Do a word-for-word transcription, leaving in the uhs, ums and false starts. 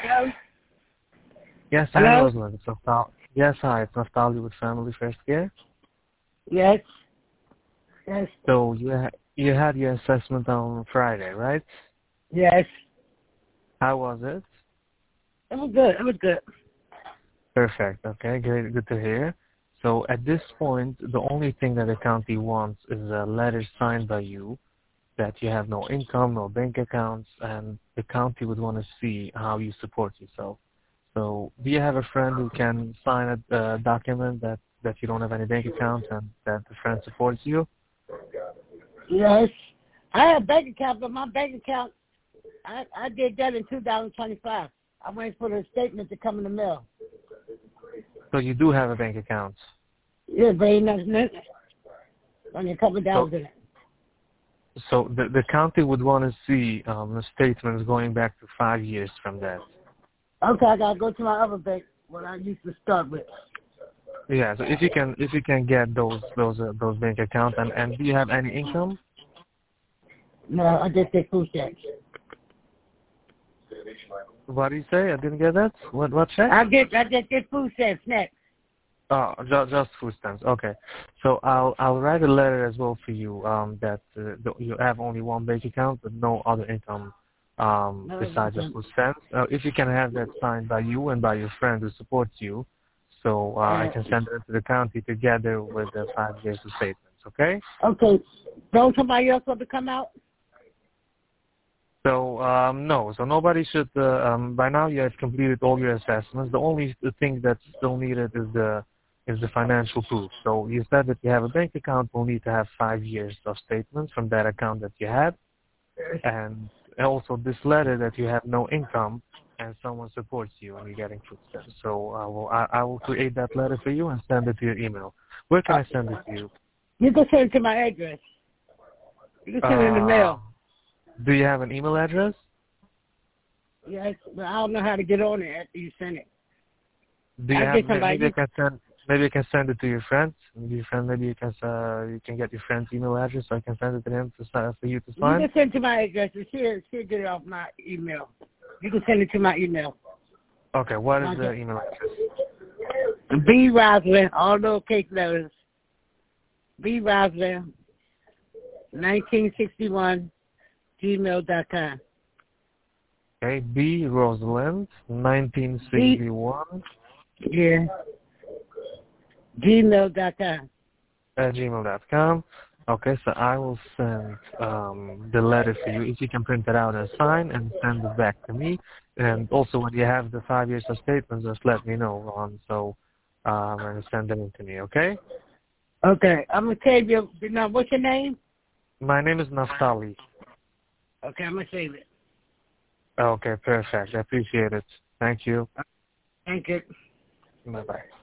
Hello? Yes, hi, Hello? Rosalind. It's Naftali. Yes, hi, it's Naftali with Family First Care. Yes. Yes. So you ha- you had your assessment on Friday, right? Yes. How was it? It was good. It was good. Perfect. Okay, great. Good to hear. So at this point, the only thing that the county wants is a letter signed by you that you have no income, no bank accounts, and the county would want to see how you support yourself. So do you have a friend who can sign a uh, document that, that you don't have any bank accounts and that the friend supports you? Yes. I have a bank account, but my bank account, I, I did that in two thousand twenty-five. I waiting for the statement to come in the mail. So you do have a bank account. Yeah, very nice. Only a couple dollars So, in it. so the, the county would want to see um, the statements going back to five years from that. Okay, I gotta go to my other bank, what I used to start with. Yeah, so if you can if you can get those those uh, those bank accounts and, and do you have any income? No, I just did food stamps. What do you say? I didn't get that. What what check? I get, I just did food stamps next. Oh, just, just food stamps. Okay. So I'll I'll write a letter as well for you um, that uh, the, you have only one bank account but no other income um, No, besides the nothing. food stamps. Uh, if you can have that signed by you and by your friend who supports you, so uh, I Uh, can send it to the county together with the five years of statements. Okay. okay. Don't somebody else want to come out? So um, no, so nobody should. Uh, um, by now, you have completed all your assessments. The only thing that's still needed is the is the financial proof. So you said that you have a bank account. We'll need to have five years of statements from that account that you had, and also this letter that you have no income and someone supports you and you're getting food stamps. So I will I, I will create that letter for you and send it to your email. Where can Uh, I send it to you? you can send it to my address. You can send it in the Uh, mail. do you have an email address? Yes, but I don't know how to get on it after you send it. Do you I have get may- maybe I somebody. can send maybe I can send it to your friends. Maybe your friend maybe you can uh, you can get your friend's email address so I can send it to him to sign, for you to You sign. can send it to my address. And she'll, she'll get it off my email. You can send it to my email. Okay, what is My the email address? B Roslyn, all lowercase letters. B Roslyn, nineteen sixty-one, gmail dot com. Okay, B Rosalind nineteen B, sixty one yeah, gmail dot com. at gmail dot com. Okay, so I will send um, the letter for you. If you can print it out and sign and send it back to me. And also when you have the five years of statements, just let me know on so um, and send them in to me. Okay. Okay, I'm gonna save you. Now, what's your name? My name is Naftali. Okay, I'm gonna save it. Okay, perfect. I appreciate it. Thank you. Thank you. Bye-bye.